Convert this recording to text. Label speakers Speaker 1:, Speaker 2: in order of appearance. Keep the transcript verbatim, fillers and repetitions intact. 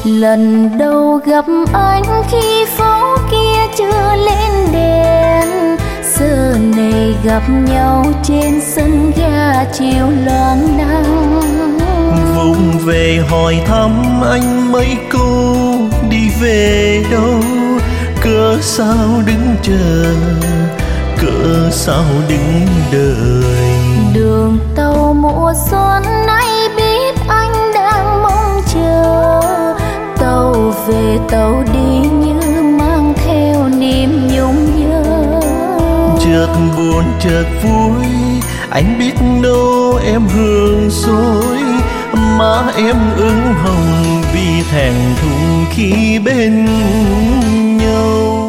Speaker 1: Lần đầu gặp anh khi phố kia chưa lên đèn, giờ này gặp nhau trên sân ga chiều loáng nắng.
Speaker 2: Vùng về hỏi thăm anh mấy câu, đi về đâu, cớ sao đứng chờ, cớ sao đứng đợi.
Speaker 1: Đường tàu mùa xuân nay biết anh đang mong chờ, tàu về tàu đi như mang theo niềm nhung nhớ.
Speaker 2: Chợt buồn chợt vui, anh biết đâu em hương dối, má em ửng hồng vì thẹn thùng khi bên nhau.